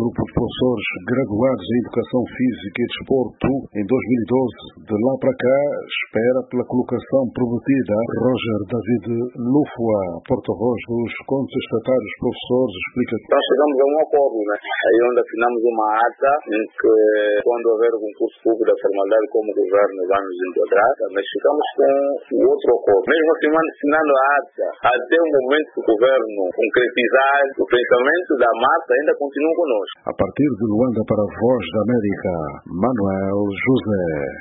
grupo de professores graduados em Educação Física e Desporto em 2012. De lá para cá, espera pela colocação prometida. Roger David Lufua, porta-voz dos contestatários professores, explica que nós chegamos a um acordo, né? Aí onde assinamos uma ata em que, quando houver um concurso público da formalidade, como o governo vai nos enquadrar, mas ficamos com o outro acordo. Mesmo assim, assinando a ata, até o momento que o governo concretizar o pensamento da massa, ainda continua conosco. a partir de Luanda para a Voz da América, Manuel José.